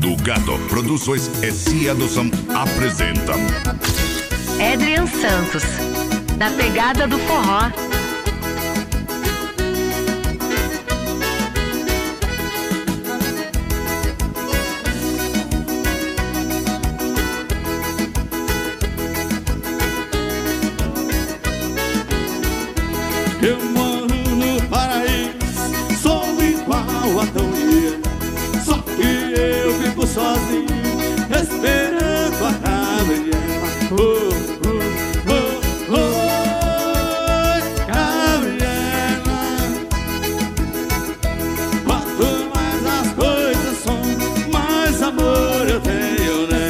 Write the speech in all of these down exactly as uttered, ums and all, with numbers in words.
do Gado Produções e Cia do Som apresentam Adrian Santos, da Pegada do Forró. Eu moro no paraíso, sou igual a Tão Ia, só que eu vivo sozinho, esperando a Gabriela. Oh, oh, oh, oh, Gabriela. Quanto mais as coisas são, mais amor eu tenho nela.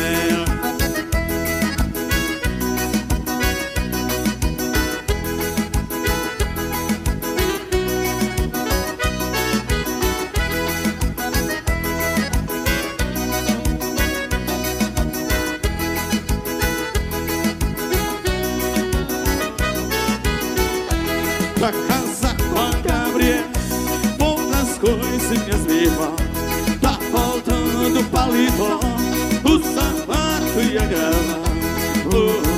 Pra casa com a Gabriela, poucas coisinhas me vão. Tá faltando o paletó, o sapato e a grana. Oh,